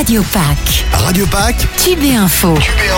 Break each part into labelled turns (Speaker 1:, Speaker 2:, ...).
Speaker 1: Radio Pâques.
Speaker 2: Radio Pâques.
Speaker 1: Tube et Info.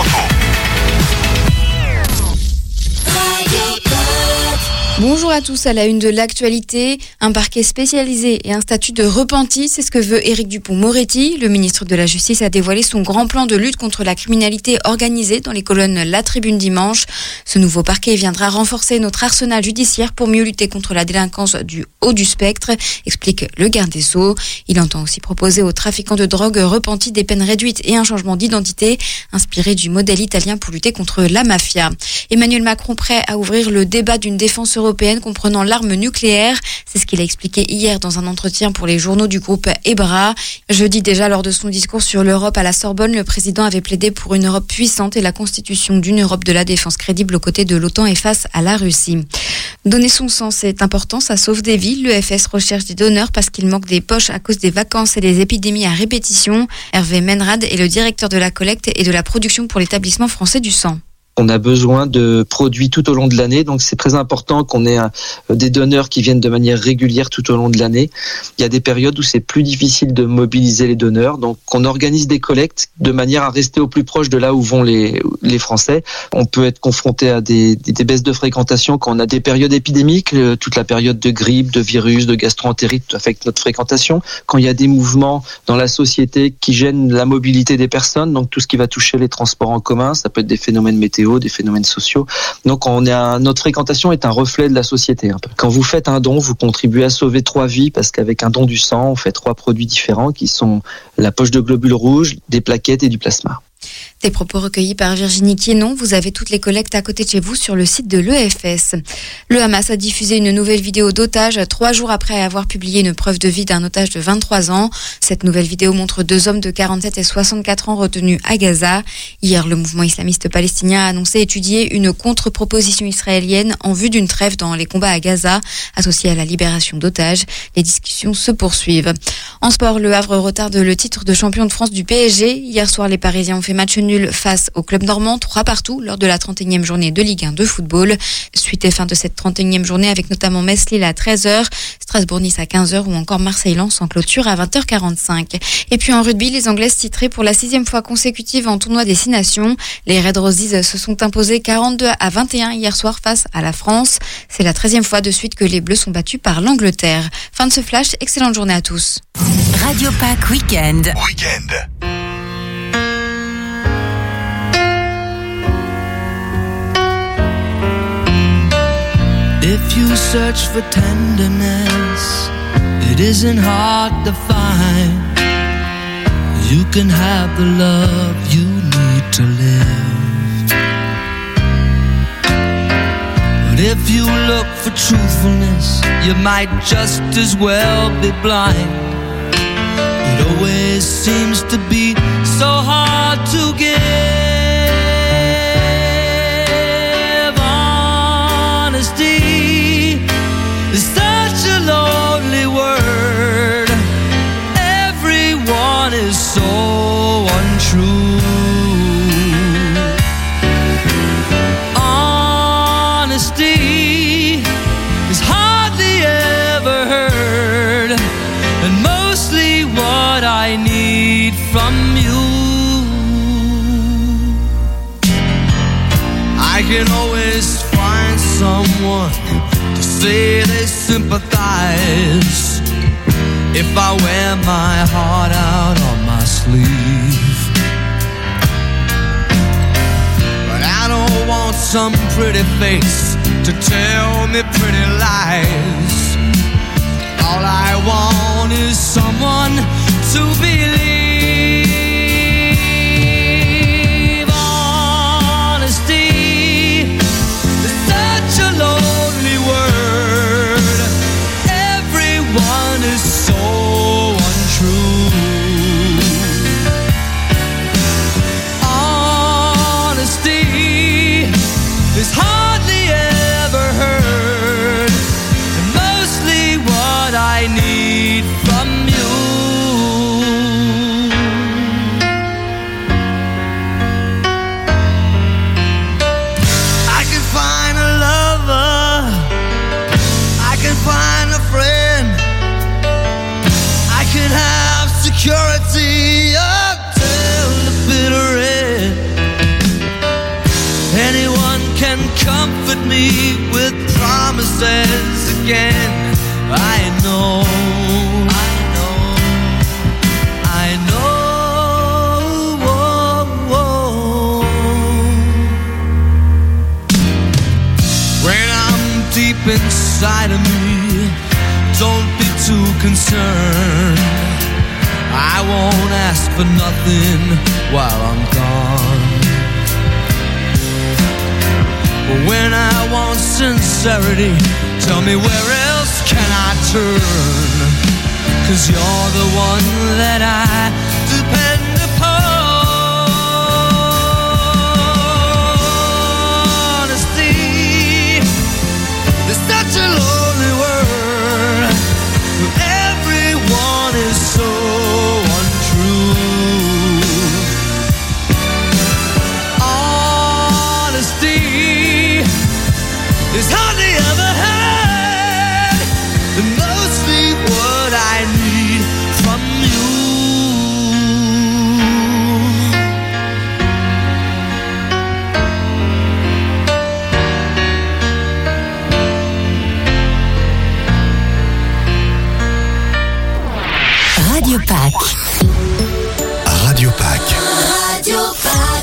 Speaker 3: Bonjour à tous, à la une de l'actualité, un parquet spécialisé et un statut de repenti, c'est ce que veut Éric Dupond-Moretti. Le ministre de la Justice a dévoilé son grand plan de lutte contre la criminalité organisée dans les colonnes La Tribune dimanche. Ce nouveau parquet viendra renforcer notre arsenal judiciaire pour mieux lutter contre la délinquance du haut du spectre, explique le garde des Sceaux. Il entend aussi proposer aux trafiquants de drogue repentis des peines réduites et un changement d'identité, inspiré du modèle italien pour lutter contre la mafia. Emmanuel Macron prêt à ouvrir le débat d'une défense européenne comprenant l'arme nucléaire. C'est ce qu'il a expliqué hier dans un entretien pour les journaux du groupe EBRA. Jeudi déjà, lors de son discours sur l'Europe à la Sorbonne, le président avait plaidé pour une Europe puissante et la constitution d'une Europe de la défense crédible aux côtés de l'OTAN et face à la Russie. Donner son sang, c'est important, ça sauve des vies. L'EFS recherche des donneurs parce qu'il manque des poches à cause des vacances et des épidémies à répétition. Hervé Menrad est le directeur de la collecte et de la production pour l'établissement français du sang.
Speaker 4: On a besoin de produits tout au long de l'année, donc c'est très important qu'on ait des donneurs qui viennent de manière régulière tout au long de l'année. Il y a des périodes où c'est plus difficile de mobiliser les donneurs, donc on organise des collectes de manière à rester au plus proche de là où vont les Français. On peut être confronté à des baisses de fréquentation quand on a des périodes épidémiques, toute la période de grippe, de virus, de gastro-entérite affecte notre fréquentation. Quand il y a des mouvements dans la société qui gênent la mobilité des personnes, donc tout ce qui va toucher les transports en commun, ça peut être des phénomènes météo, des phénomènes sociaux. Donc notre fréquentation est un reflet de la société. Un peu. Quand vous faites un don, vous contribuez à sauver 3 vies parce qu'avec un don du sang, on fait 3 produits différents qui sont la poche de globules rouges, des plaquettes et du plasma.
Speaker 3: Des propos recueillis par Virginie Quénon. Vous avez toutes les collectes à côté de chez vous sur le site de l'EFS. Le Hamas a diffusé une nouvelle vidéo d'otage 3 jours après avoir publié une preuve de vie d'un otage de 23 ans. Cette nouvelle vidéo montre 2 hommes de 47 et 64 ans retenus à Gaza. Hier, le mouvement islamiste palestinien a annoncé étudier une contre-proposition israélienne en vue d'une trêve dans les combats à Gaza, associée à la libération d'otages. Les discussions se poursuivent. En sport, le Havre retarde le titre de champion de France du PSG. Hier soir, les Parisiens ont fait match nul face au club normand, 3-3 lors de la 31e journée de Ligue 1 de football. Suite et fin de cette 31e journée avec notamment Metz-Lille à 13h, Strasbourg-Nice à 15h ou encore Marseille-Lens en clôture à 20h45. Et puis en rugby, les Anglaises titrées pour la 6e fois consécutive en tournoi des 6 nations. Les Red Roses se sont imposés 42-21 hier soir face à la France. C'est la 13e fois de suite que les Bleus sont battus par l'Angleterre. Fin de ce flash, excellente journée à tous.
Speaker 1: Radio Pâques Weekend.
Speaker 5: If you search for tenderness, it isn't hard to find. You can have the love you need to live. But if you look for truthfulness, you might just as well be blind. It always seems to be so hard to give. Honesty is such a lonely word. Everyone is so untrue. Honesty is hardly ever heard, and mostly what I need from you. I can always find someone to say they sympathize if I wear my heart out on my sleeve. But I don't want some pretty face to tell me pretty lies. All I want is someone to believe. Honesty is such a lonely word. Everyone is so untrue. Honesty is hardly ever heard, and mostly what I need from you. me with promises again. I know. When I'm deep inside of me, don't be too concerned. I won't ask for nothing while I'm gone. But when I want sincerity, tell me where else can I turn? 'Cause you're the one that I depend upon. Honesty is such a lonely word. Everyone is so untrue. Honesty is hardly ever had, and mostly what I need from you.
Speaker 1: Radio Pack.
Speaker 2: Radio Pack.
Speaker 1: Radio Pack.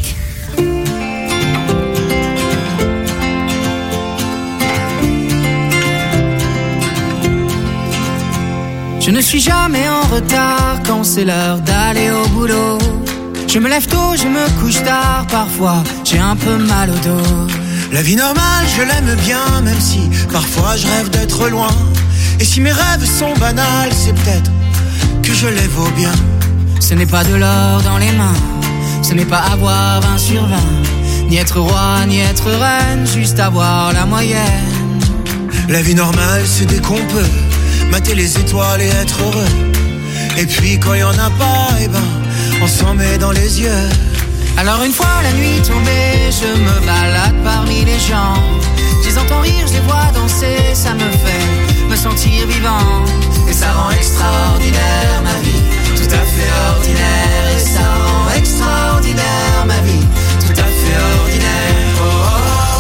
Speaker 6: Je ne suis jamais en retard quand c'est l'heure d'aller au boulot. Je me lève tôt, je me couche tard, parfois j'ai un peu mal au dos.
Speaker 7: La vie normale, je l'aime bien, même si parfois je rêve d'être loin. Et si mes rêves sont banals, c'est peut-être que je les vaux bien.
Speaker 6: Ce n'est pas de l'or dans les mains, ce n'est pas avoir 20 sur 20, ni être roi, ni être reine, juste avoir la moyenne.
Speaker 7: La vie normale, c'est dès qu'on peut mater les étoiles et être heureux. Et puis quand il y en a pas, eh ben, on s'en met dans les yeux.
Speaker 6: Alors une fois la nuit tombée, je me balade parmi les gens. Je les entends rire, je les vois danser, ça me fait me sentir vivant. Et ça rend extraordinaire ma vie, tout à fait ordinaire. Et ça rend extraordinaire ma vie, tout à fait ordinaire. Oh, oh,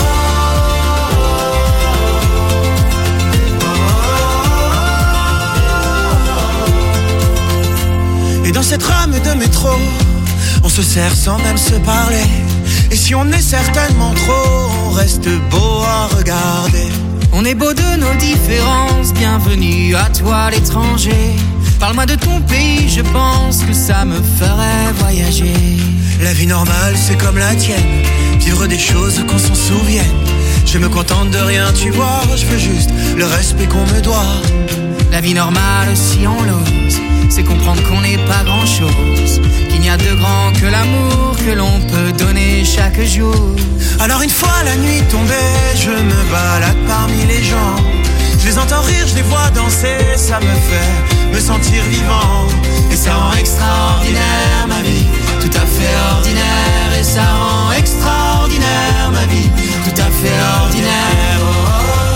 Speaker 7: oh. Et dans cette rame de métro, on se serre sans même se parler. Et si on est certainement trop, on reste beau à regarder.
Speaker 6: On est beau de nos différences, bienvenue à toi l'étranger. Parle-moi de ton pays, je pense que ça me ferait voyager.
Speaker 7: La vie normale, c'est comme la tienne, vivre des choses qu'on s'en souvienne. Je me contente de rien, tu vois, je veux juste le respect qu'on me doit.
Speaker 6: La vie normale, si on l'ose, c'est comprendre qu'on n'est pas grand-chose, qu'il n'y a de grand que l'amour que l'on peut donner chaque jour.
Speaker 7: Alors une fois la nuit tombée, je me balade parmi les gens. Je les entends rire, je les vois danser, ça me fait me sentir vivant. Et ça rend extraordinaire ma vie, tout à fait ordinaire. Et ça rend extraordinaire ma vie, tout à fait ordinaire. Oh, oh,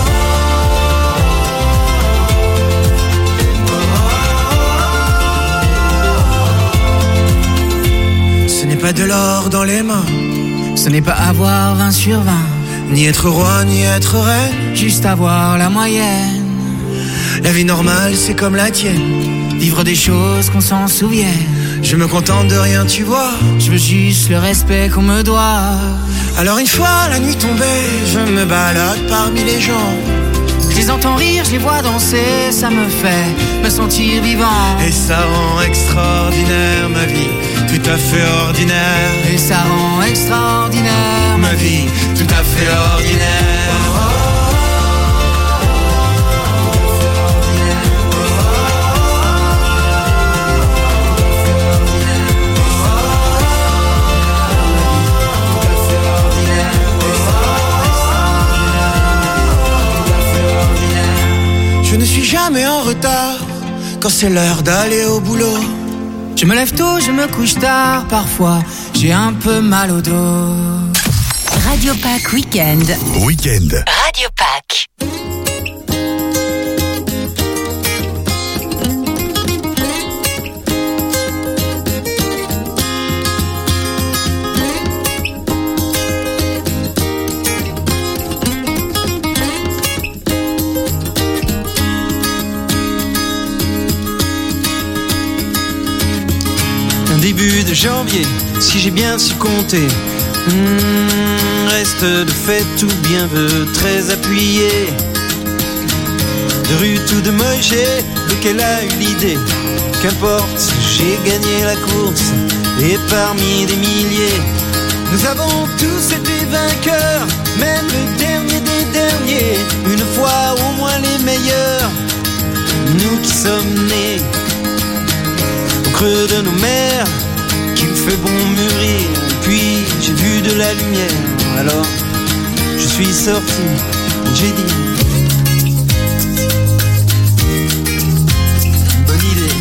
Speaker 7: oh. Ce n'est pas de l'or dans les mains,
Speaker 6: ce n'est pas avoir 20 sur 20,
Speaker 7: ni être roi, ni être reine,
Speaker 6: juste avoir la moyenne.
Speaker 7: La vie normale, c'est comme la tienne,
Speaker 6: vivre des choses qu'on s'en souvienne.
Speaker 7: Je me contente de rien, tu vois,
Speaker 6: je veux juste le respect qu'on me doit.
Speaker 7: Alors une fois la nuit tombée, je me balade parmi les gens.
Speaker 6: Je les entends rire, je les vois danser, ça me fait me sentir vivant.
Speaker 7: Et ça rend extraordinaire ma vie, tout à fait ordinaire.
Speaker 6: Et ça rend extraordinaire
Speaker 7: ma vie, tout à fait ordinaire. Oh, oh, je ne suis jamais en retard quand c'est l'heure d'aller au boulot.
Speaker 6: Je me lève tôt, je me couche tard, parfois j'ai un peu mal au dos.
Speaker 1: Radio Pack Weekend.
Speaker 2: Weekend.
Speaker 1: Radio Pack.
Speaker 7: janvier, si j'ai bien su compter. Reste de fait tout bien veut très appuyé. De Ruth ou de Moïse, lequel a eu l'idée? Qu'importe, j'ai gagné la course. Et parmi des milliers, nous avons tous été vainqueurs. Même le dernier des derniers, une fois au moins les meilleurs. Nous qui sommes nés au creux de nos mers, qu'il fait bon mûrir. Puis j'ai vu de la lumière, alors je suis sorti, j'ai dit bonne idée.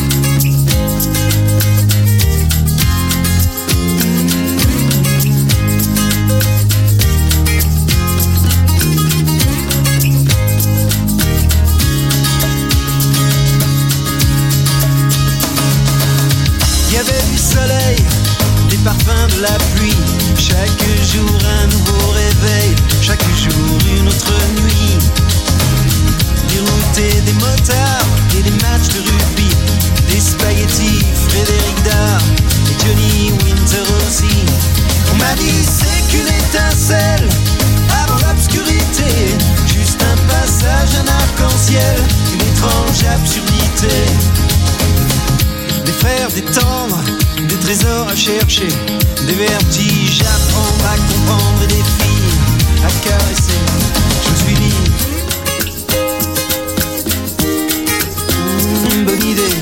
Speaker 7: Il y avait du soleil, des parfums de la pluie. Chaque jour un nouveau réveil, chaque jour une autre nuit. Des routes et des motards et des matchs de rugby, des spaghettis, Frédéric Dard et Johnny Winter aussi. On m'a dit c'est qu'une étincelle avant l'obscurité, juste un passage, un arc-en-ciel, une étrange absurdité. Des fers, des tendres, des trésors à chercher, des vertiges à prendre, à comprendre et des filles à caresser. Je me suis dit bonne idée.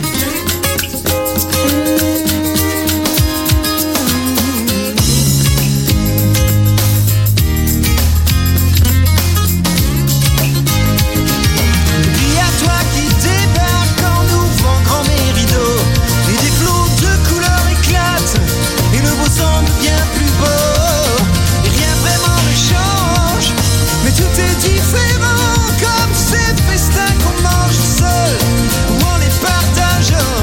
Speaker 7: Il y a toi qui débarque en ouvrant grand mes rideaux, et des flots de couleurs éclatent, et le beau semble bien plus beau. Et rien vraiment ne change, mais tout est différent, comme ces festins qu'on mange seul ou en les partageant.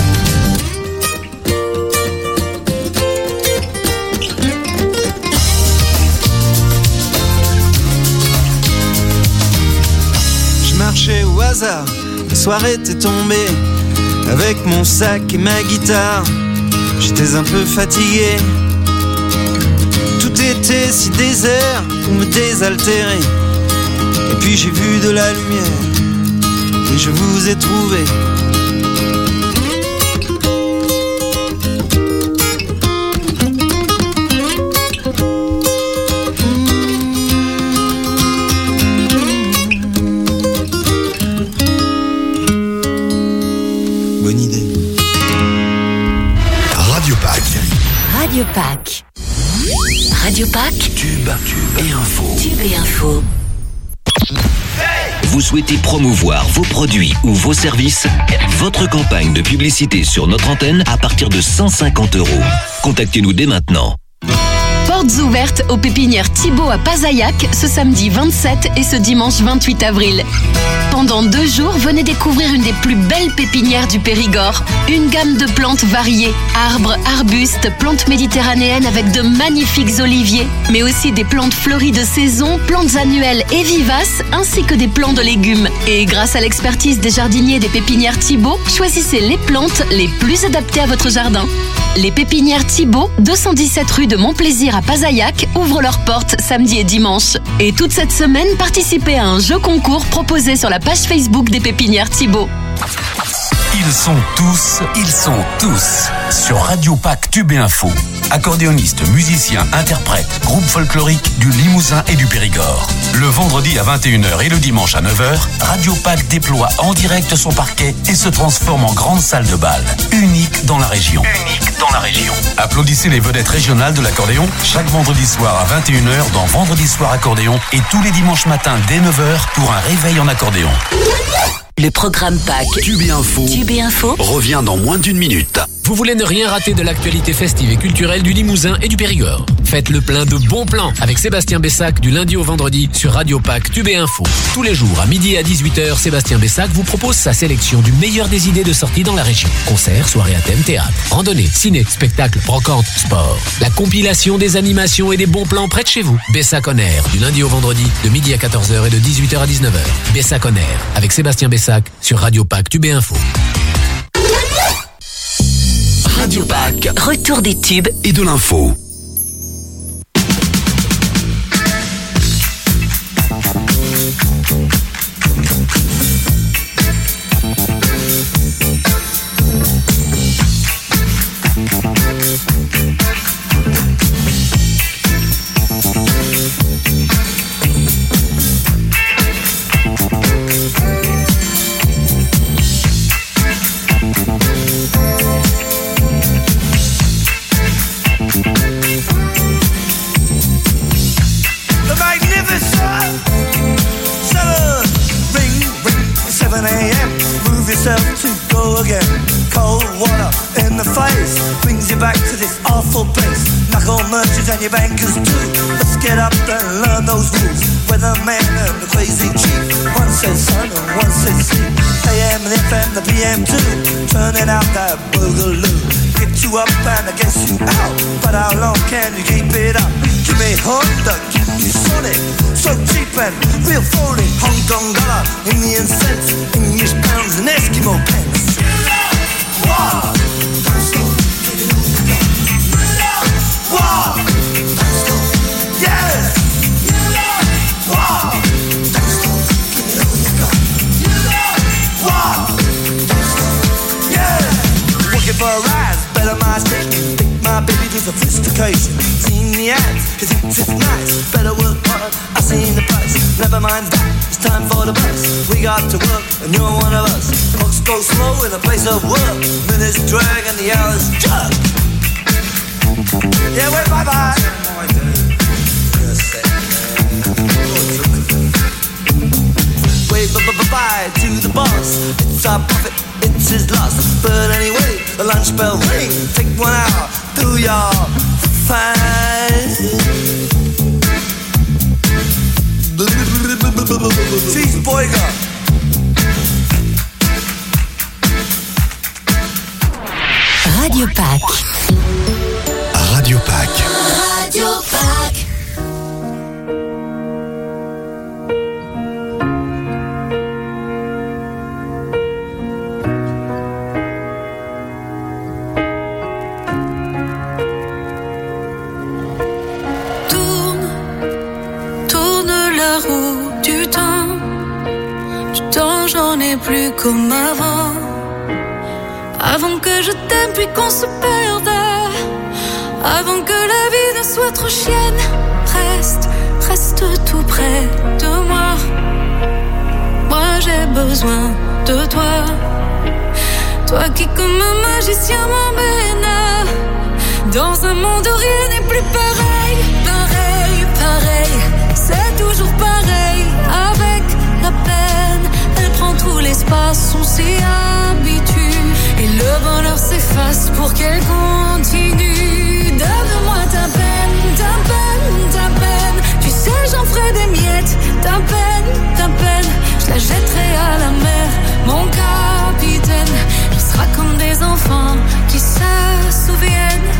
Speaker 7: Je marchais au hasard, la soirée était tombée, avec mon sac et ma guitare. J'étais un peu fatigué, tout était si désert pour me désaltérer. Et puis j'ai vu de la lumière, et je vous ai trouvé. Bonne idée.
Speaker 2: Radio Pack.
Speaker 1: Radio Pack. Radio Pack.
Speaker 2: Tube et info.
Speaker 1: Tube et info.
Speaker 8: Vous souhaitez promouvoir vos produits ou vos services? Votre campagne de publicité sur notre antenne à partir de 150 €. Contactez-nous dès maintenant.
Speaker 9: Portes ouvertes aux pépinières Thibaut à Pazaillac ce samedi 27 et ce dimanche 28 avril. Pendant 2 jours, venez découvrir une des plus belles pépinières du Périgord. Une gamme de plantes variées, arbres, arbustes, plantes méditerranéennes avec de magnifiques oliviers, mais aussi des plantes fleuries de saison, plantes annuelles et vivaces, ainsi que des plants de légumes. Et grâce à l'expertise des jardiniers des pépinières Thibaut, choisissez les plantes les plus adaptées à votre jardin. Les pépinières Thibaut, 217 rue de Montplaisir à Pazaillac, ouvrent leurs portes samedi et dimanche. Et toute cette semaine, participez à un jeu concours proposé sur la page Facebook des pépinières Thibaut.
Speaker 10: Ils sont tous sur Radio Pack Tube et Info. Accordéonistes, musiciens, interprètes, groupe folklorique du Limousin et du Périgord. Le vendredi à 21h et le dimanche à 9h, Radio Pack déploie en direct son parquet et se transforme en grande salle de bal. Unique dans la région. Applaudissez les vedettes régionales de l'accordéon chaque vendredi soir à 21h dans Vendredi Soir Accordéon et tous les dimanches matins dès 9h pour un réveil en accordéon.
Speaker 1: Le programme Pack.
Speaker 2: Tube et info.
Speaker 1: Tube et info.
Speaker 2: Revient dans moins d'une minute.
Speaker 11: Vous voulez ne rien rater de l'actualité festive et culturelle du Limousin et du Périgord? Faites le plein de bons plans avec Sébastien Bessac du lundi au vendredi sur Radio Pack Tube et Info. Tous les jours à midi et à 18h, Sébastien Bessac vous propose sa sélection du meilleur des idées de sortie dans la région. Concerts, soirées à thème, théâtre, randonnée, ciné, spectacle, brocante, sport. La compilation des animations et des bons plans près de chez vous. Bessac on Air du lundi au vendredi de midi à 14h et de 18h à 19h. Bessac on Air avec Sébastien Bessac sur Radio Pack Tube et Info.
Speaker 2: Radio Pack.
Speaker 1: Retour des tubes
Speaker 2: Et de l'info.
Speaker 12: And your bankers too. Let's get up and learn those rules. Weatherman and the crazy chief. One says sun and one says sleep. AM and FM, the PM too. Turning out that boogaloo. Get you up and I guess you out. But how long can you keep it up? Give me Honda, give me Sonic. So cheap and real phony. Hong Kong dollar, Indian cents, English pounds and Eskimo pence. Wow! Wow! Yes! Wow! Wow! Yeah! Working for a rise, better my station. Take my baby to sophistication. Seen the ads, cause it's nice. Better work hard, I've seen the price. Never mind that, it's time for the bus. We got to work, and you're one of us. Clocks go slow in a place of work. Minutes drag and the hours jug. Yeah, wait, bye-bye. Wave bye-bye to the boss. It's our profit, it's his loss. But anyway, the lunch bell ring. Take 1 hour, do your fine. Cheese boyga.
Speaker 1: Radio Pack.
Speaker 2: Radio Pack.
Speaker 1: Radio Pack.
Speaker 13: Tourne la roue du temps. Du temps, j'en ai plus comme avant. Avant que je t'aime puis qu'on se perde. Avant que la vie ne soit trop chienne. Reste tout près de moi. Moi j'ai besoin de toi. Toi qui comme un magicien m'emmène dans un monde où rien n'est plus pareil. Pareil, c'est toujours pareil. Avec la peine, elle prend tout l'espace. On s'y habitue et le bonheur s'efface pour qu'elle continue. Donne-moi ta peine. Tu sais, j'en ferai des miettes. Ta peine, je la jetterai à la mer. Mon capitaine, on sera comme des enfants qui se souviennent.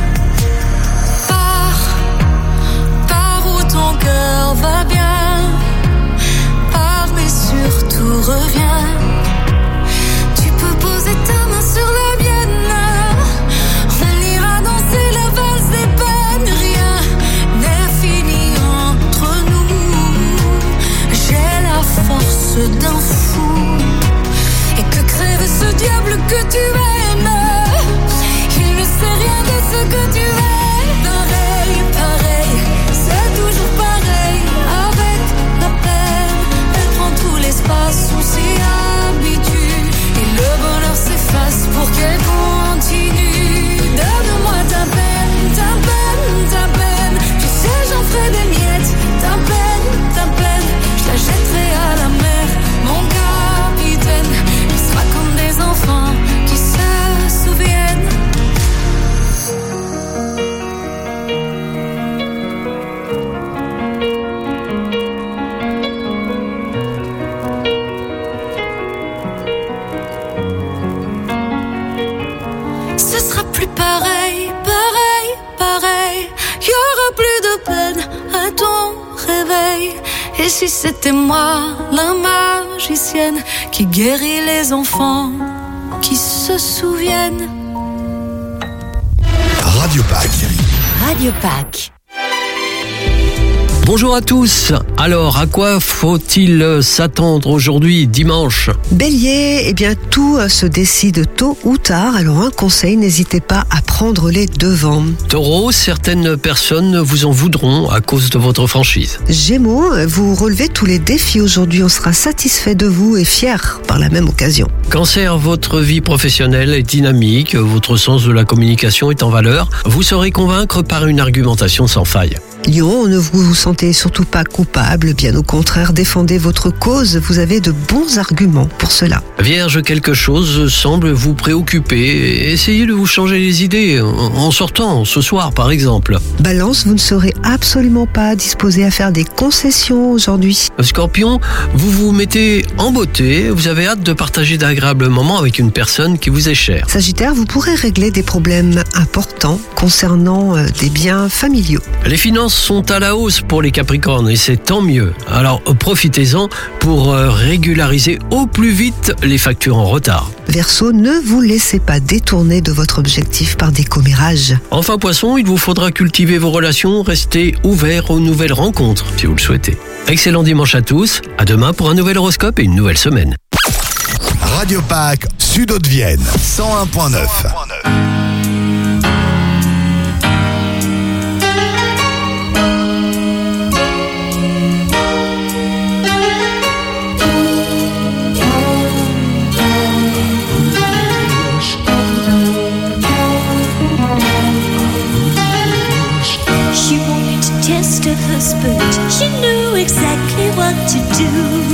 Speaker 13: Pars où ton cœur va bien. Pars mais surtout reviens. Tu peux poser ta main sur la mienne. On ira danser la valse des peines. Rien n'est fini entre nous. J'ai la force d'un fou. Et que crève ce diable que tu aimes. Il ne sait rien de ce que tu es. Pareil, c'est toujours pareil. Avec la peine, elle prend tout l'espace. On s'y habitue et le bonheur s'efface pour qu'elle continue. Donne-moi ta peine. Tu sais, j'en ferai des miettes. Ta peine, je la jetterai à la mer. Mon capitaine, il sera comme des enfants qui se souviennent. Ce sera plus pareil. Y aura plus de peine à ton réveil. Et si c'était moi, la magicienne, qui guérit les enfants qui se souviennent.
Speaker 2: Radio Pâques.
Speaker 1: Radio Pâques.
Speaker 14: Bonjour à tous. Alors, à quoi faut-il s'attendre aujourd'hui, dimanche ?
Speaker 15: Bélier, eh bien tout se décide tôt ou tard. Alors un conseil, n'hésitez pas à prendre les devants.
Speaker 14: Taureau, certaines personnes vous en voudront à cause de votre franchise.
Speaker 15: Gémeaux, vous relevez tous les défis aujourd'hui. On sera satisfait de vous et fier par la même occasion.
Speaker 14: Cancer, votre vie professionnelle est dynamique, votre sens de la communication est en valeur. Vous saurez convaincre par une argumentation sans faille.
Speaker 15: Lion, ne vous sentez surtout pas coupable, bien au contraire, défendez votre cause, vous avez de bons arguments pour cela.
Speaker 14: Vierge, quelque chose semble vous préoccuper, essayez de vous changer les idées en sortant ce soir par exemple.
Speaker 15: Balance, vous ne serez absolument pas disposé à faire des concessions aujourd'hui.
Speaker 14: Scorpion, vous vous mettez en beauté, vous avez hâte de partager d'agréables moments avec une personne qui vous est chère.
Speaker 15: Sagittaire, vous pourrez régler des problèmes importants concernant des biens familiaux.
Speaker 14: Les finances sont à la hausse pour les Capricornes et c'est tant mieux. Alors profitez-en pour régulariser au plus vite les factures en retard.
Speaker 15: Verseau, ne vous laissez pas détourner de votre objectif par des commérages.
Speaker 14: Enfin Poisson, il vous faudra cultiver vos relations, rester ouvert aux nouvelles rencontres si vous le souhaitez. Excellent dimanche à tous, à demain pour un nouvel horoscope et une nouvelle semaine.
Speaker 2: Radio Pâques, Sud-Haute-Vienne, 101.9.
Speaker 16: Husband, she knew exactly what to do.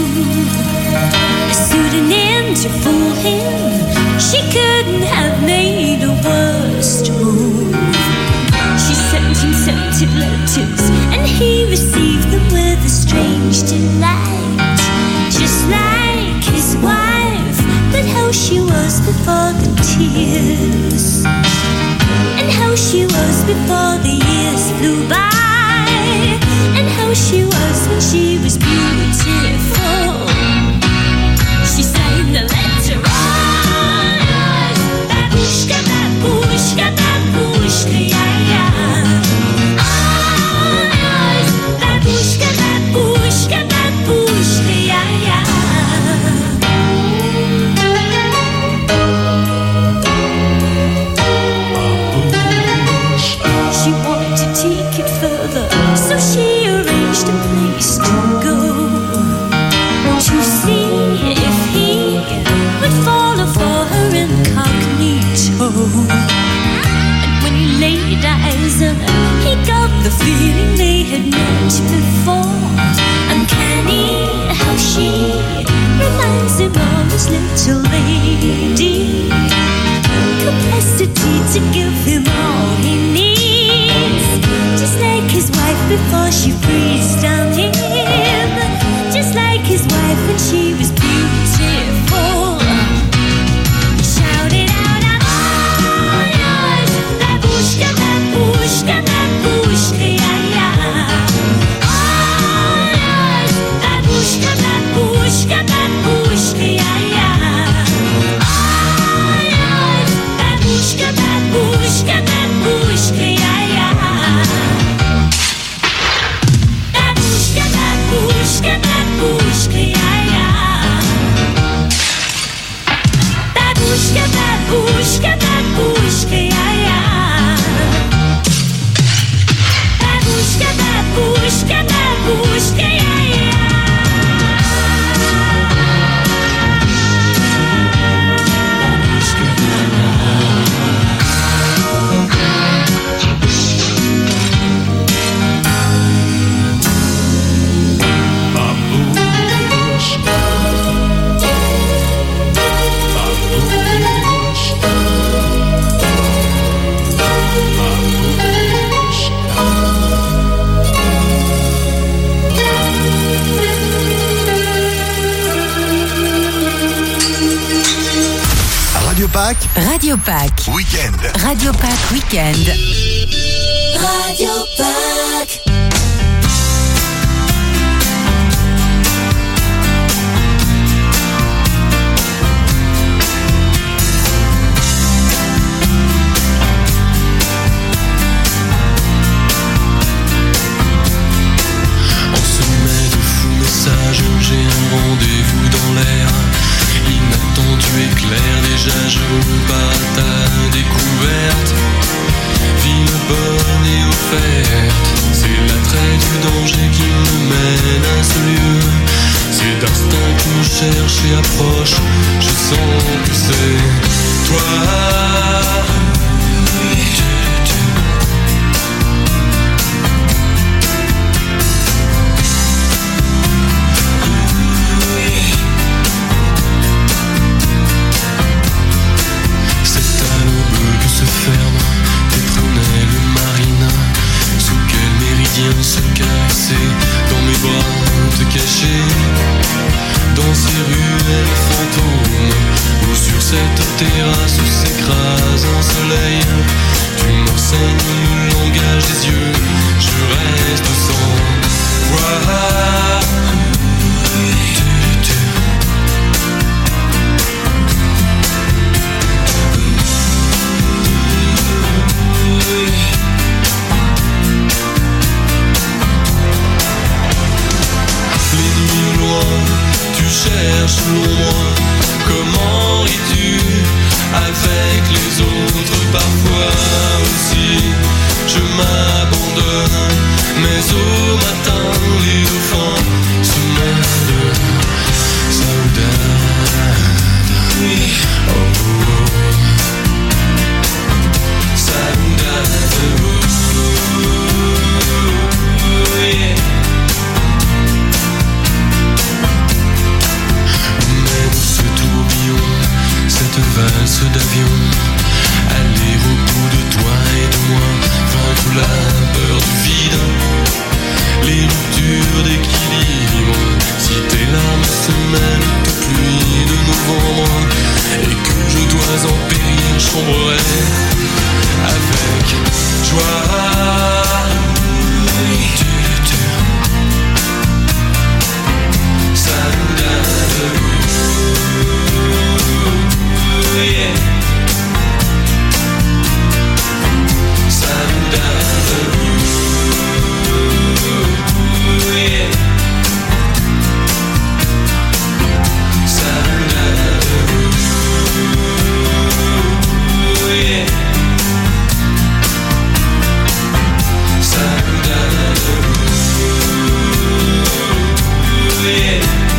Speaker 16: A pseudonym to fool him, she couldn't have made a worse move. She sent him scented letters, and he received them with a strange delight. Just like his wife, but how she was before the tears, and how she was before the years flew by. And how she was when she was beautiful. She signed the letter on. Babushka, babushka, babushka, yeah, yeah. On. Babushka, babushka, babushka, yeah, yeah. She wanted to take it further, so she arranged a place to go, to see if he would follow for her incognito. And when he laid eyes on her, he got the feeling they had met before. Uncanny how she reminds him of his little lady. Capacity to give him all he needs, just like his wife before she breathed on him, just like his wife when she was beautiful. He shouted out, I'm all yours, babushka, babushka, babushka, yeah, yeah. All yours, babushka, babushka, babushka, yeah, yeah. All yours, babushka, babushka, babushka, yeah, yeah. Babushka, babushka, babushka, yeah, yeah. Babushka, babushka, babushka, yeah, yeah. Babushka, babushka, babushka, yeah, yeah.
Speaker 2: Radio Pâques.
Speaker 1: Radio Pâques.
Speaker 2: Week-end.
Speaker 1: Radio Pâques Week-end.
Speaker 16: Radio Pâques.
Speaker 17: C'est l'attrait du danger qui me mène à ce lieu. C'est d'instinct que je cherche et approche. Je sens que c'est toi. Se caresser dans mes bras, te cacher dans ces ruelles fantômes, ou sur cette terrasse où s'écrase un soleil. Tu m'enseignes le langage des yeux, je reste sans voix. Tu cherches l'ombre, comment ris-tu avec les autres? Parfois aussi je m'abandonne, mais au matin les dauphins se mêlent. Saudade, oh, oh. Saudade, oh, yeah. Cette valse d'avion, aller au bout de toi et de moi, vaincre la peur du vide, les ruptures d'équilibre. Si tes larmes se mêlent de pluie de novembre et que je dois en périr, je sombrerai avec joie. Yeah. Saudade, yeah. Saudade, yeah. Saudade, yeah.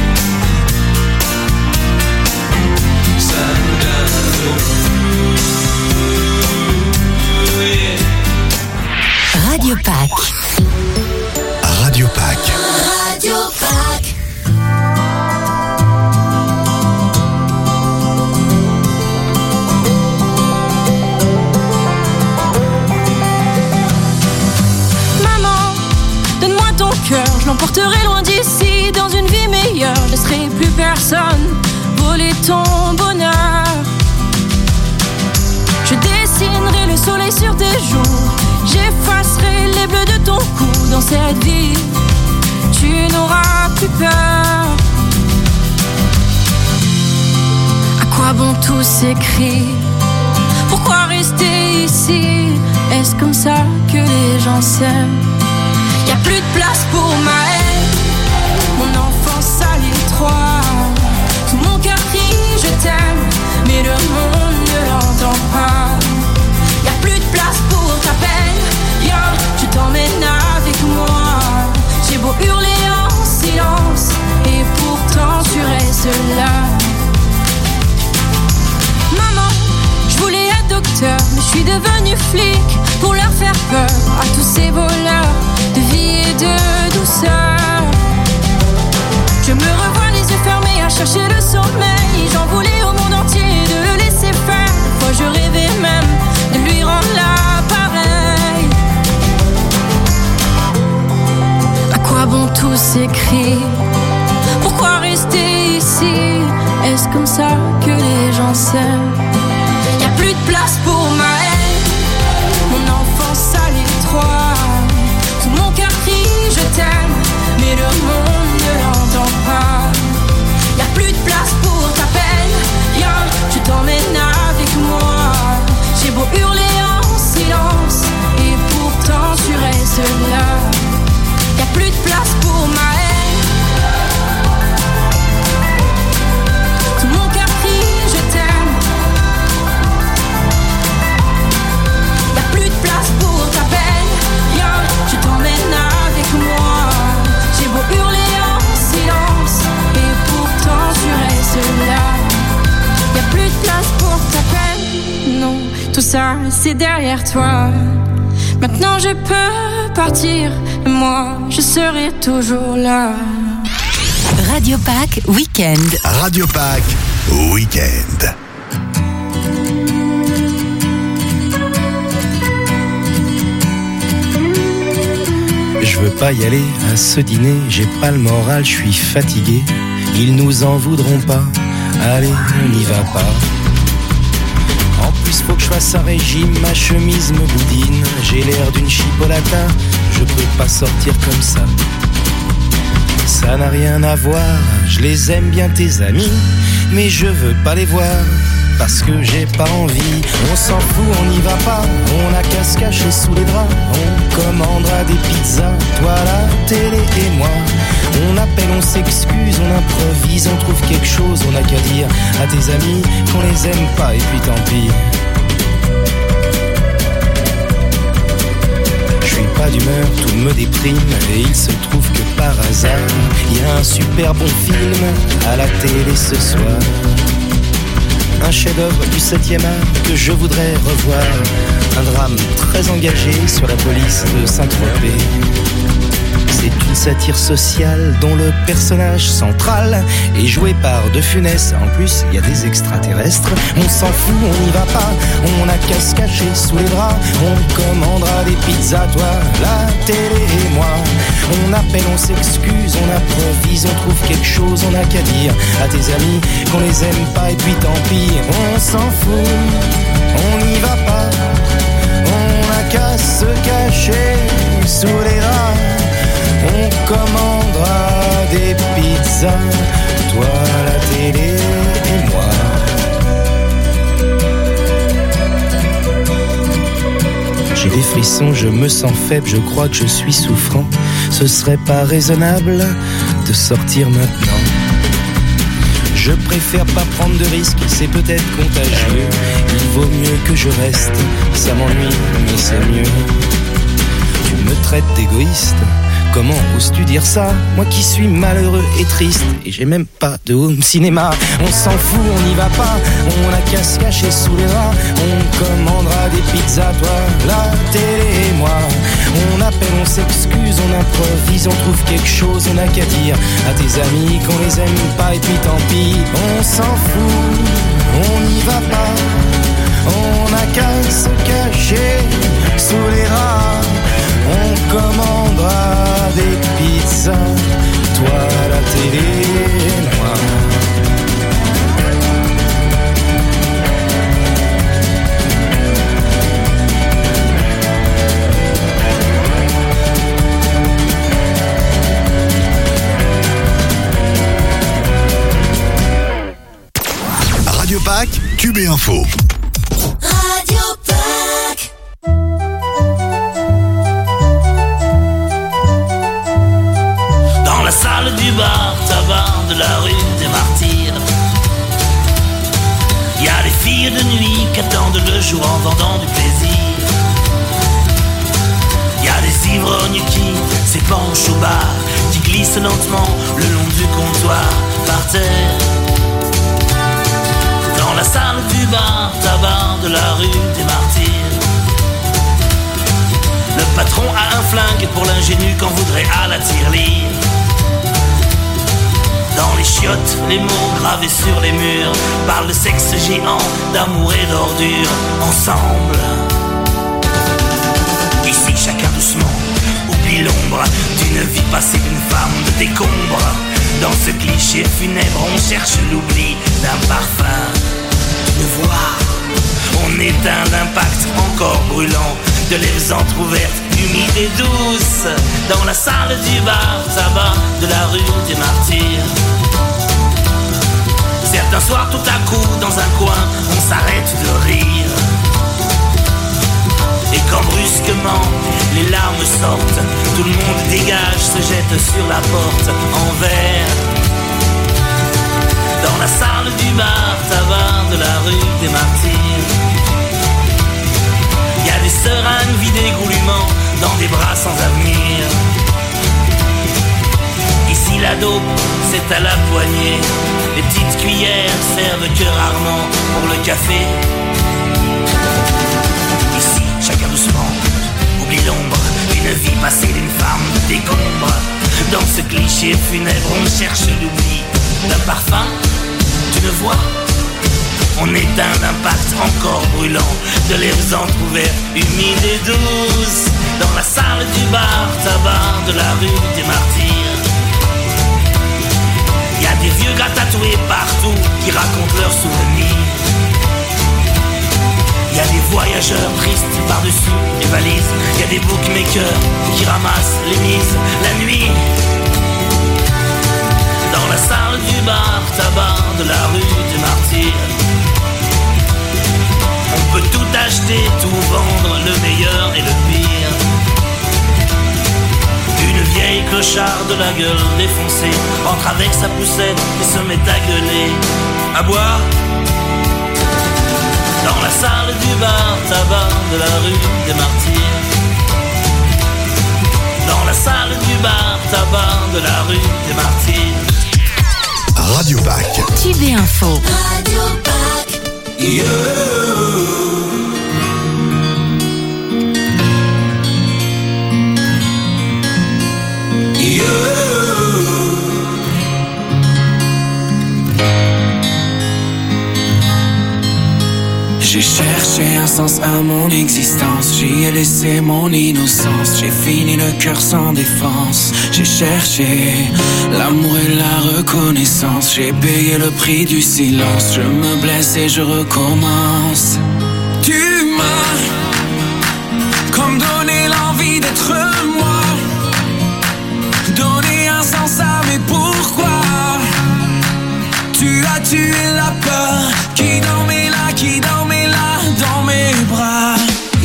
Speaker 1: Radio Pack.
Speaker 2: Radio Pack.
Speaker 1: Radio Pack.
Speaker 13: Maman, donne-moi ton cœur, je l'emporterai loin d'ici, dans une vie meilleure. Je laisserai plus personne voler ton bonheur. Je dessinerai le soleil sur tes joues, j'effacerai les bleus de ton cou. Dans cette vie, tu n'auras plus peur. À quoi bon tous ces cris? Pourquoi rester ici? Est-ce comme ça que les gens s'aiment? Y'a plus de place pour ma haine, mon enfance à l'étroit. Tout mon cœur crie je t'aime, mais le monde ne l'entend pas. Y'a plus de place pour ta peine, viens, je t'emmène avec moi. J'ai beau hurler en silence, et pourtant tu restes là. Maman, je voulais être docteur, mais je suis devenue flic, pour leur faire peur à tous ces voleurs de vie et de douceur. Je me revois les yeux fermés à chercher le sommeil. J'en voulais au monde entier de le laisser faire. Des fois je rêvais même de lui rendre l'appareil. À quoi bon tous ces cris? Pourquoi rester ici? Est-ce comme ça que les gens s'aiment? Y'a plus de place pour ma haine, mon enfance à l'étroit. Tout mon cœur crie je t'aime, mais le monde ne l'entend pas. Y'a plus de place pour ta peine, viens, je t'emmène avec moi. J'ai beau hurler en silence, et pourtant tu restes là. Y'a plus de place pour ma haine, tout mon cœur crie je t'aime. Y'a plus de place pour ta peine, viens, je t'emmène
Speaker 18: c'est derrière toi. Maintenant je peux partir, et moi je serai toujours là.
Speaker 19: Radio Pâques Week-end.
Speaker 2: Radio Pâques Week-end.
Speaker 20: Je veux pas y aller à ce dîner, j'ai pas le moral, je suis fatigué. Ils nous en voudront pas, allez, on n'y va pas. En plus faut que je fasse un régime, ma chemise me boudine. J'ai l'air d'une chipolata, je peux pas sortir comme ça. Ça n'a rien à voir, je les aime bien tes amis, mais je veux pas les voir, parce que j'ai pas envie. On s'en fout, on n'y va pas, on a qu'à se cacher sous les draps. On commandera des pizzas, toi la télé et moi. On appelle, on s'excuse, on improvise, on trouve quelque chose. On a qu'à dire à tes amis qu'on les aime pas et puis tant pis. Je suis pas d'humeur, tout me déprime, et il se trouve que par hasard il y a un super bon film à la télé ce soir. Un chef-d'œuvre du 7e art que je voudrais revoir. Un drame très engagé sur la police de Saint-Tropez. C'est une satire sociale dont le personnage central est joué par De Funès. En plus, il y a des extraterrestres. On s'en fout, on n'y va pas. On a qu'à se cacher sous les draps. On commandera des pizzas, toi, la télé et moi. On appelle, on s'excuse, on improvise, on trouve quelque chose. On a qu'à dire à tes amis qu'on les aime pas et puis tant pis. On s'en fout, on n'y va pas. On a qu'à se cacher sous les draps. On commandera des pizzas, toi la télé et moi. J'ai des frissons, je me sens faible, je crois que je suis souffrant. Ce serait pas raisonnable de sortir maintenant. Je préfère pas prendre de risques, c'est peut-être contagieux. Il vaut mieux que je reste, ça m'ennuie, mais c'est mieux. Tu me traites d'égoïste. Comment oses-tu dire ça? Moi qui suis malheureux et triste, et j'ai même pas de home cinéma. On s'en fout, on n'y va pas, on a qu'à se cacher sous les draps. On commandera des pizzas, toi, la télé et moi. On appelle, on s'excuse, on improvise, on trouve quelque chose. On a qu'à dire à tes amis qu'on les aime pas et puis tant pis. On s'en fout, on n'y va pas, on a qu'à se cacher sous les draps. On commandera des pizzas, toi la télé et moi.
Speaker 2: Radio Pâques, Tube et Info.
Speaker 1: Radio Pâques.
Speaker 21: Dans la salle du bar tabac de la rue des Martyrs, y a des filles de nuit qui attendent le jour en vendant du plaisir. Y a des ivrognes qui s'épanchent au bar, qui glissent lentement le long du comptoir par terre. Dans la salle du bar tabac de la rue des Martyrs, le patron a un flingue pour l'ingénu qu'on voudrait à la tirelire. Dans les chiottes, les mots gravés sur les murs parlent de sexe géant, d'amour et d'ordure ensemble. Ici chacun doucement oublie l'ombre d'une vie passée d'une femme de décombre. Dans ce cliché funèbre on cherche l'oubli d'un parfum, d'une voix. On éteint d'impact encore brûlant, de lèvres entr'ouvertes, humides et douces. Dans la salle du bar tabac de la rue des Martyrs. Certains soirs tout à coup dans un coin on s'arrête de rire. Et quand brusquement les larmes sortent, tout le monde dégage, se jette sur la porte en verre. Dans la salle du bar tabac de la rue des Martyrs, y a des seringues vidées goulûment dans des bras sans avenir. Ici la dope, c'est à la poignée. Les petites cuillères servent que rarement pour le café. l'ombre d'une vie passée d'une femme de décombre. Dans ce cliché funèbre on cherche l'oubli d'un parfum, d'une voix. On éteint d'impact encore brûlant de lèvres entrouvertes, humides et douces. Dans la salle du bar tabac de la rue des Martyrs. Y a des vieux gars tatoués partout qui racontent leurs souvenirs. Y a des voyageurs tristes par-dessus les valises. Y a des bookmakers qui ramassent les mises la nuit. Dans la salle du bar tabac de la rue des Martyrs. On peut tout acheter, tout vendre, le meilleur et le pire. Une vieille clocharde de la gueule défoncée entre avec sa poussette et se met à gueuler, à boire. Dans la salle du bar tabac de la rue des Martyrs. Dans la salle du bar tabac de la rue des Martyrs.
Speaker 2: Radio Pack.
Speaker 19: Tube et Info.
Speaker 1: Radio Pack.
Speaker 4: J'ai cherché un sens à mon existence, j'y ai laissé mon innocence, j'ai fini le cœur sans défense. J'ai cherché l'amour et la reconnaissance, j'ai payé le prix du silence, je me blesse et je recommence. Tu m'as comme donné l'envie d'être moi, donné un sens à mes pourquoi. Tu as tué la peur qui dormait là, qui dormait là dans mes bras.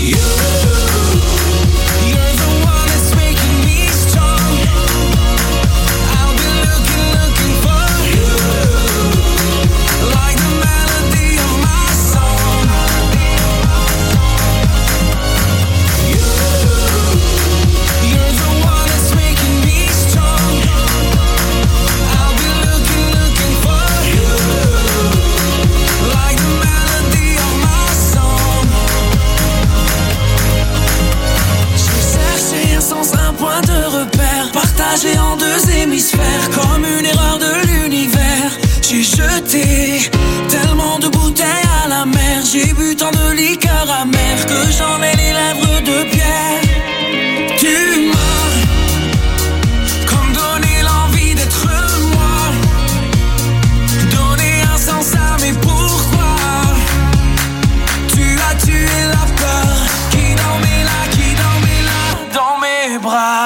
Speaker 4: Partagé en deux hémisphères, comme une erreur de l'univers. J'ai jeté tellement de bouteilles à la mer, j'ai bu tant de liqueurs amères que j'en ai les lèvres de pierre. Tu m'as comme donné l'envie d'être moi, donné un sens à mes pourquoi. Tu as tué la peur qui dormait là dans mes bras.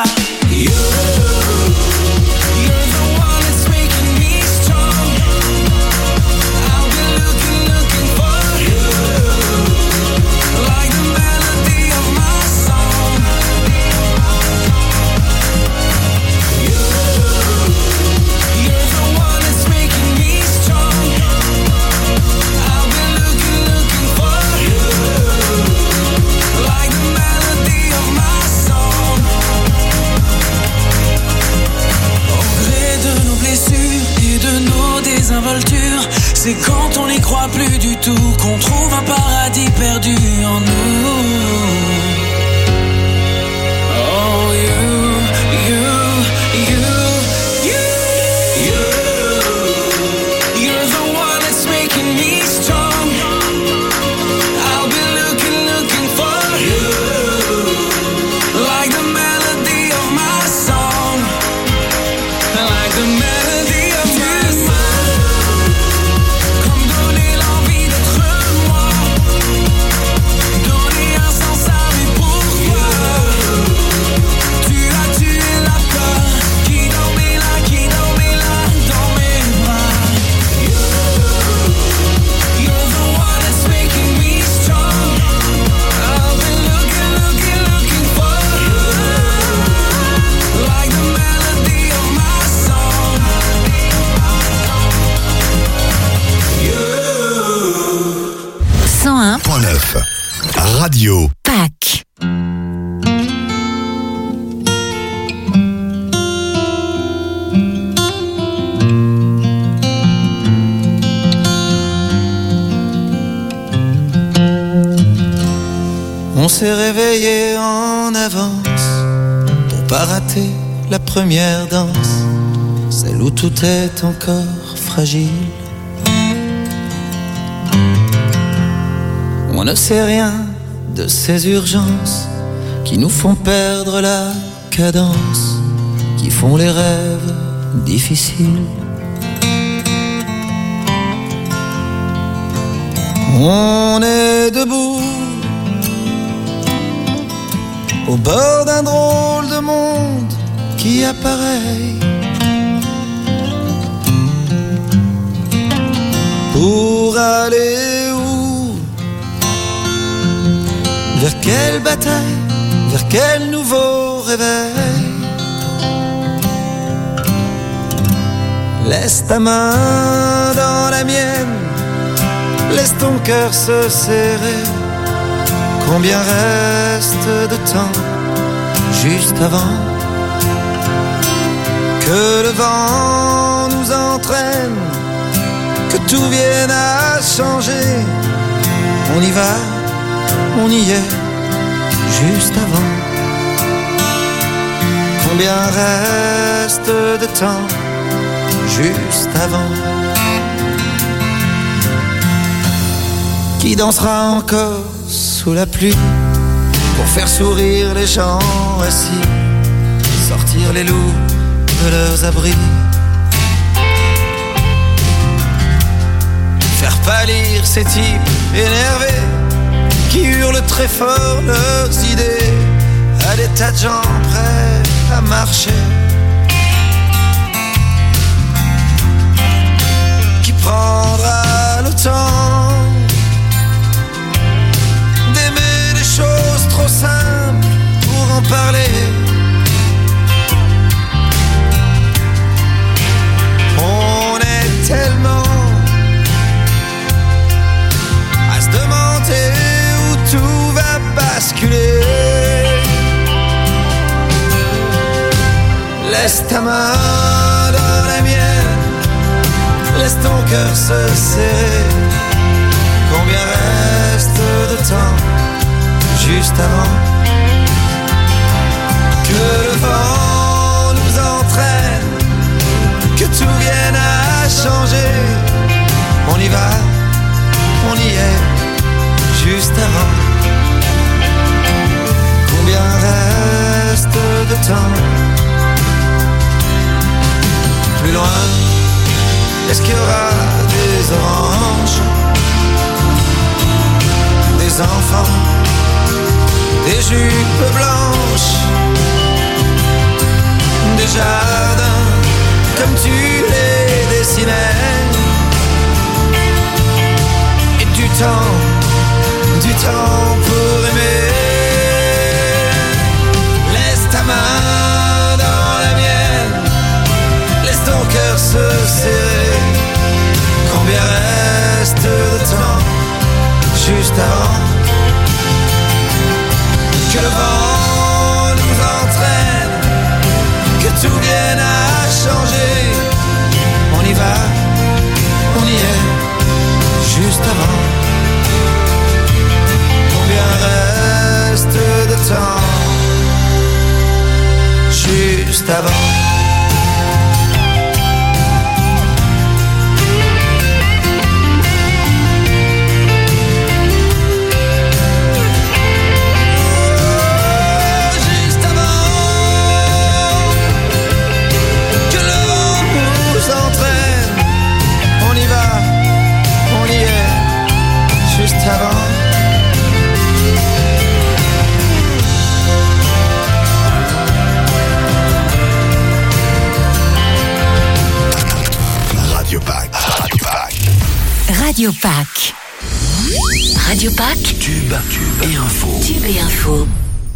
Speaker 4: C'est quand on n'y croit plus du tout qu'on trouve un paradis perdu en nous. Oh you, you're the one that's making me strong. I'll be looking for you, like the melody of my song, like the melody of my song.
Speaker 2: Radio
Speaker 19: Pack.
Speaker 7: s'est réveillé en avance pour pas rater la première danse, celle où tout est encore fragile. On ne sait rien de ces urgences qui nous font perdre la cadence, qui font les rêves difficiles. On est debout au bord d'un drôle de monde qui apparaît. Pour aller où? Vers quelle bataille? Vers quel nouveau réveil? Laisse ta main dans la mienne, laisse ton cœur se serrer. Combien reste de temps juste avant que le vent nous entraîne, que tout vienne à changer? On y va, on y est, juste avant. Combien reste de temps juste avant? Qui dansera encore sous la pluie pour faire sourire les gens assis, sortir les loups de leurs abris, faire pâlir ces types énervés qui hurlent très fort leurs idées à des tas de gens prêts à marcher. Qui prendra le temps d'aimer des choses trop simples pour en parler? On est tellement à se demander où tout va basculer. Laisse ta main dans la mienne, laisse ton cœur se serrer. Combien reste de temps juste avant que le vent nous entraîne, que tout vienne à changer? On y va, on y est, juste avant. Combien reste de temps? Plus loin, est-ce qu'il y aura des oranges, des enfants, des jupes blanches, des jardins comme tu les dessinais, et du temps pour aimer? Laisse ta main dans la mienne, laisse ton cœur se serrer. Combien reste de temps juste avant que le vent nous entraîne, que tout vienne à changer? On y va, on y est, juste avant. Combien reste de temps juste avant? Avant.
Speaker 2: Radio Pack. Radio Pack.
Speaker 19: Radio Pack. Radio Pack.
Speaker 8: Tube et info.
Speaker 19: Tube et info.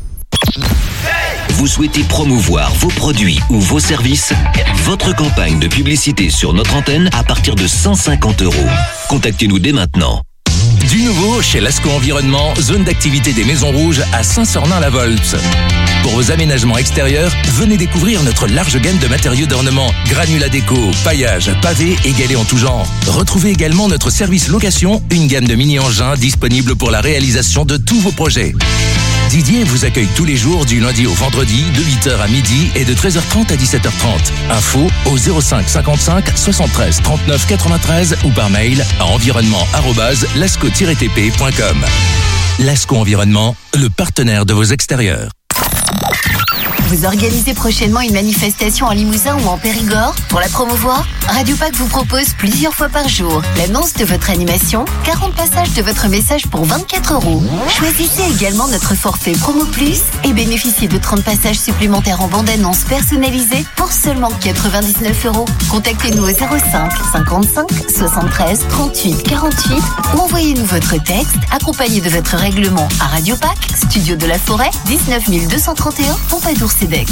Speaker 8: Vous souhaitez promouvoir vos produits ou vos services? Votre campagne de publicité sur notre antenne à partir de 150 €. Contactez-nous dès maintenant.
Speaker 3: Du nouveau chez Lasco Environnement, zone d'activité des Maisons Rouges à Saint-Sornin-la-Volpe. Pour vos aménagements extérieurs, venez découvrir notre large gamme de matériaux d'ornement, granulats déco, paillage, pavés et galets en tout genre. Retrouvez également notre service location, une gamme de mini-engins disponible pour la réalisation de tous vos projets. Didier vous accueille tous les jours du lundi au vendredi de 8h à midi et de 13h30 à 17h30. Info au 05 55 73 39 93 ou par mail à environnement@lasco-tp.com. Lasco Environnement, le partenaire de vos extérieurs.
Speaker 9: Vous organisez prochainement une manifestation en Limousin ou en Périgord? Pour la promouvoir, Radio Pack vous propose plusieurs fois par jour l'annonce de votre animation, 40 passages de votre message pour 24 €. Choisissez également notre forfait Promo Plus et bénéficiez de 30 passages supplémentaires en bande-annonce personnalisée pour seulement 99 €. Contactez-nous au 05 55 73 38 48 ou envoyez-nous votre texte accompagné de votre règlement à Radio Pack, Studio de la Forêt, 19 231, Pompadour-Cedex.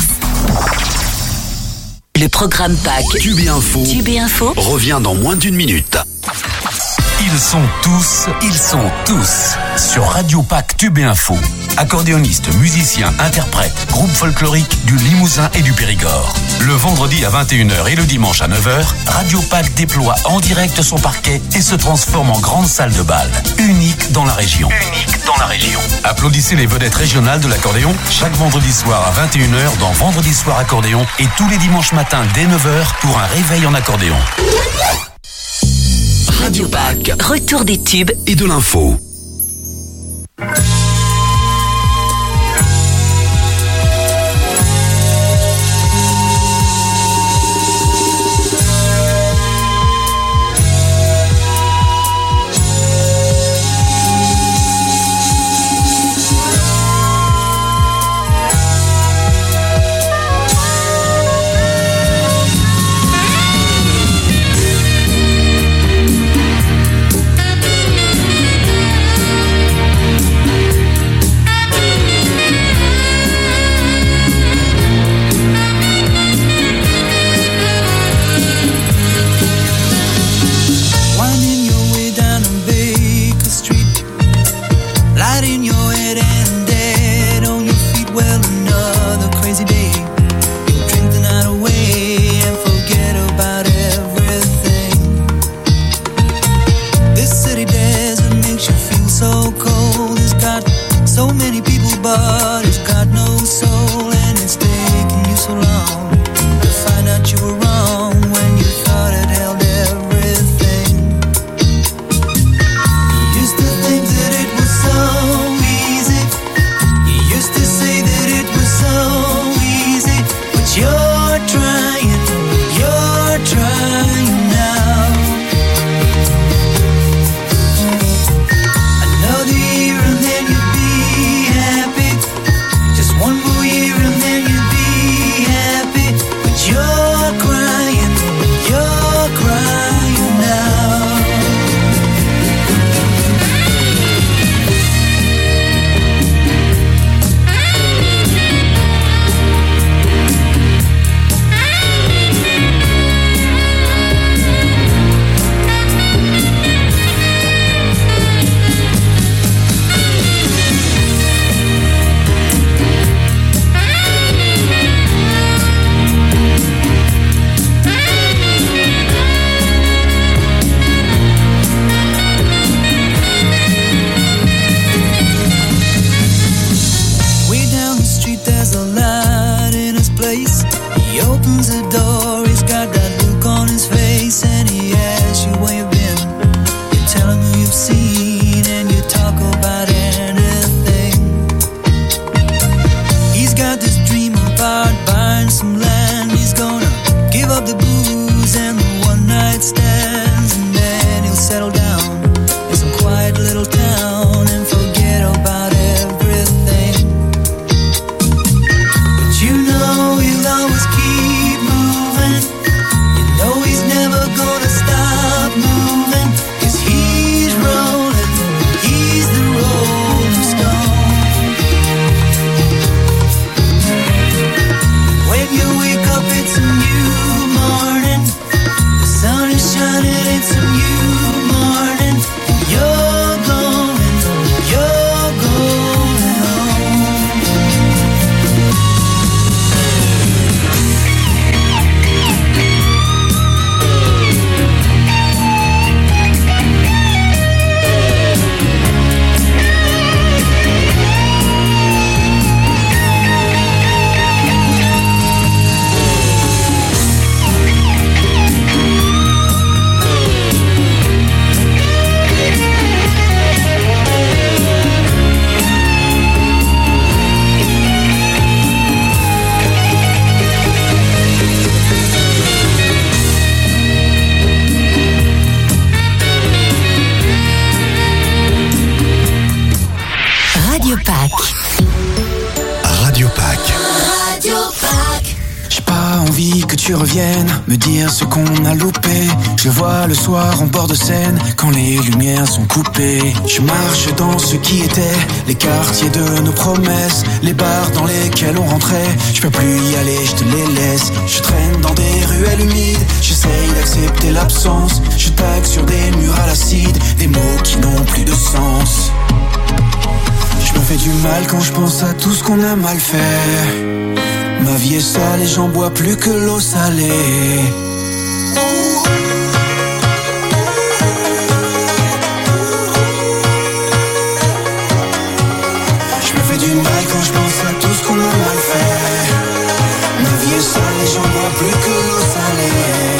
Speaker 19: Le programme PAC
Speaker 10: Tube et Info
Speaker 19: revient dans moins d'une minute.
Speaker 10: Ils sont tous sur Radio Pack Tube et Info. Accordéonistes, musiciens, interprètes, groupe folklorique du Limousin et du Périgord. Le vendredi à 21h et le dimanche à 9h, Radio Pack déploie en direct son parquet et se transforme en grande salle de bal. Unique dans la région. Applaudissez les vedettes régionales de l'accordéon chaque vendredi soir à 21h dans Vendredi Soir Accordéon et tous les dimanches matins dès 9h pour un réveil en accordéon.
Speaker 19: Radio Pack, retour des tubes
Speaker 10: et de l'info.
Speaker 4: envie que tu reviennes me dire ce qu'on a loupé. Je vois le soir en bord de Seine quand les lumières sont coupées. Je marche dans ce qui était les quartiers de nos promesses, les bars dans lesquels on rentrait. Je peux plus y aller, je te les laisse. Je traîne dans des ruelles humides, j'essaye d'accepter l'absence. Je tague sur des murs à l'acide, des mots qui n'ont plus de sens. Je me fais du mal quand je pense à tout ce qu'on a mal fait. Ma vie est sale et j'en bois plus que l'eau salée. Je me fais du mal quand je pense à tout ce qu'on a mal fait. Ma vie est sale et j'en bois plus que l'eau salée.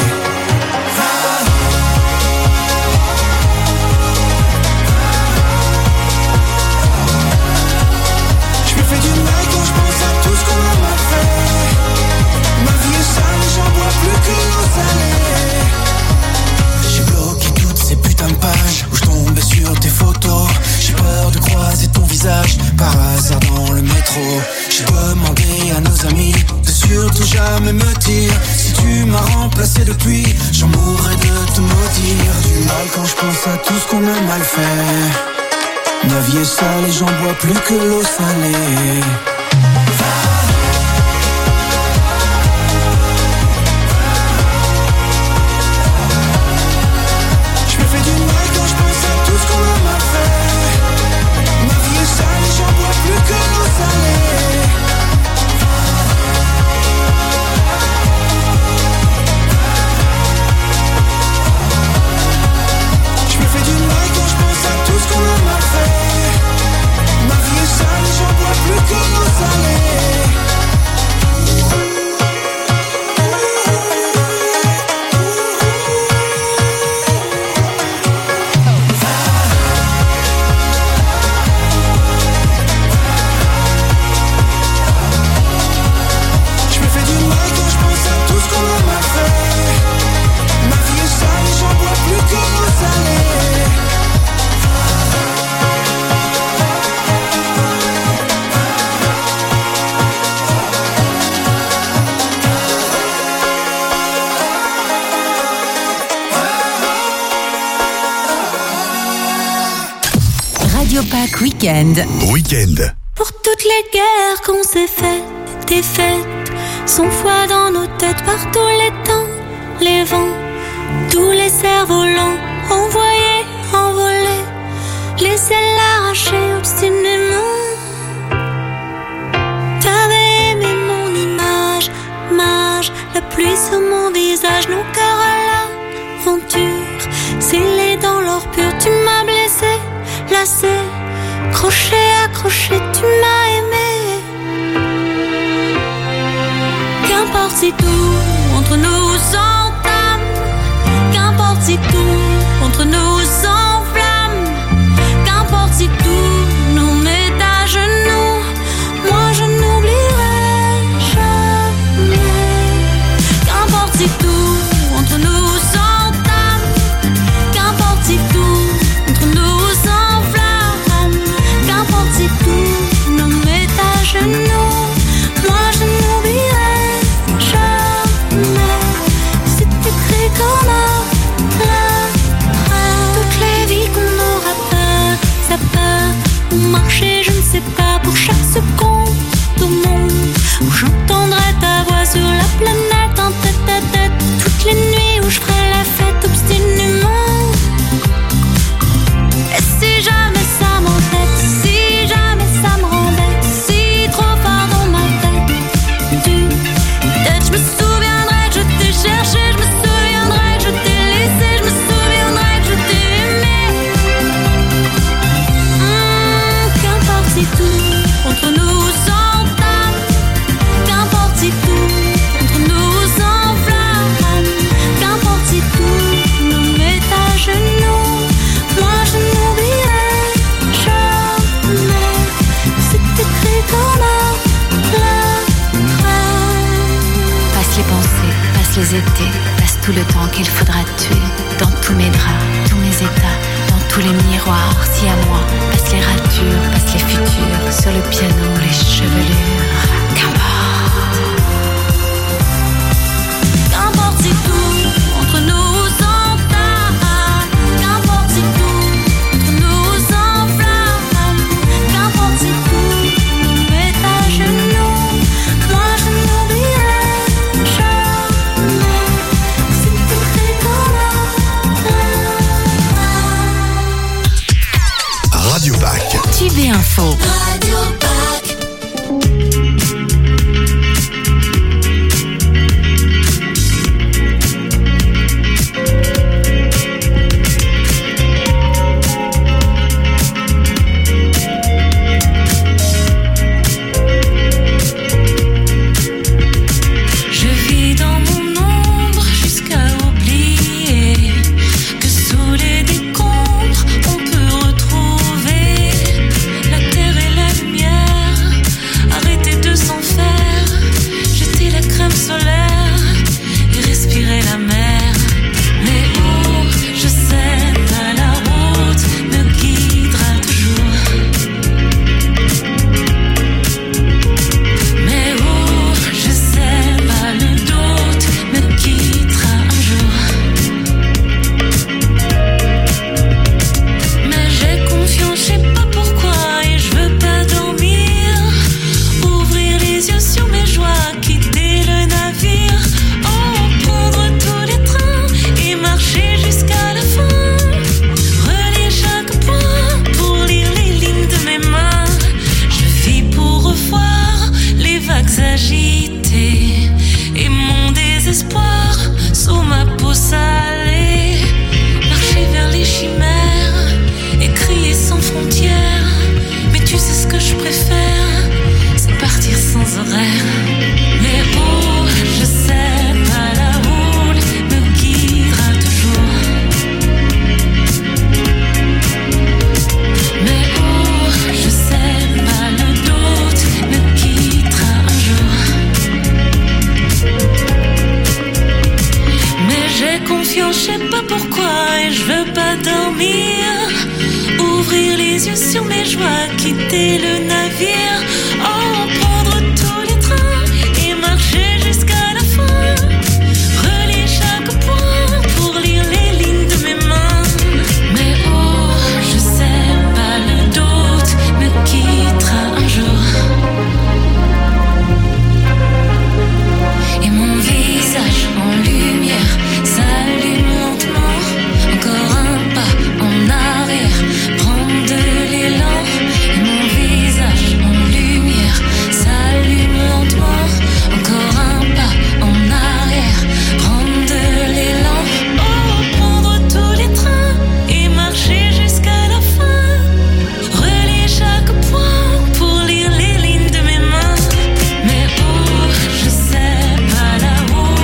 Speaker 4: Je me fais du mal quand je pense à tout ce qu'on a mal fait. Ma vie est sale et j'en bois plus que l'eau salée. J'ai bloqué toutes ces putains de pages où je tombais sur tes photos. J'ai peur de croiser ton visage par hasard dans le métro. J'ai demandé à nos amis de surtout jamais me dire si tu m'as remplacé depuis, j'en mourrais de te maudire. Du mal quand je pense à tout ce qu'on a mal fait. Ma vie est sale et j'en bois plus que l'eau salée. Je me fais du mal quand je pense à tout ce qu'on a mal fait. Ma vie est sale et j'en bois plus que l'eau salée. Je me fais du mal quand je pense à tout ce qu'on a mal fait. Ma vie est sale et j'en bois plus que l'eau salée. Je me fais du mal quand je pense à tout ce qu'on a mal fait. Ma vie est sale et j'en bois plus que l'eau salée.
Speaker 5: Radio Pack Weekend.
Speaker 2: Weekend.
Speaker 13: Pour toutes les guerres qu'on s'est faites, des fêtes, son foi dans nos têtes par tous les temps, les vents, tous les cerfs-volants, envoyés, envolés, laissez l'arracher obstinément. T'avais aimé mon image, mage, la pluie sur mon visage, nos cœurs à l'aventure, scellés dans l'or pur, tu m'as blessé, lassé, crochet, accroché, tu m'as aimé. Qu'importe si tout entre nous s'entame, qu'importe si tout entre nous s'enflamme, qu'importe si tout nous met à genoux, moi je n'oublierai jamais. Qu'importe si tout entre nous s'entame, qu'importe si tout entre nous s'enflamme, qu'importe si tout nous met à genoux, moi je n'oublierai jamais. C'est écrit comme un plein. Toutes les vies qu'on aura peur, ça peut ou marcher, je ne sais pas, pour chaque seconde au monde où j'entendrai ta voix sur la planète en tête à tête. Toutes les nuits où je ferai la fête obstinément. Et si jamais ça m'embête, si jamais ça me rembête, si trop fort dans ma tête, peut-être je me souviendrai que je t'ai cherché, je me souviendrai que je t'ai laissé, je me souviendrai que je t'ai aimé. Qu'importe si tout entre nous s'entame, qu'importe si tout entre nous s'enflamme, qu'importe si tout nous met à genoux, moi je n'oublierai jamais. C'est écrit comme un plein.
Speaker 9: Passe les pensées, passe les étés, passe tout le temps qu'il faudra tuer. Dans tous mes draps, tous mes états, dans tous les miroirs, si à moi. Passe les ratures, passe les futurs, sur le piano, les chevelures. Qu'importe.
Speaker 5: Info.
Speaker 1: Radio Pâques.
Speaker 13: Ouvrir les yeux sur mes joies, quitter le navire. Oh,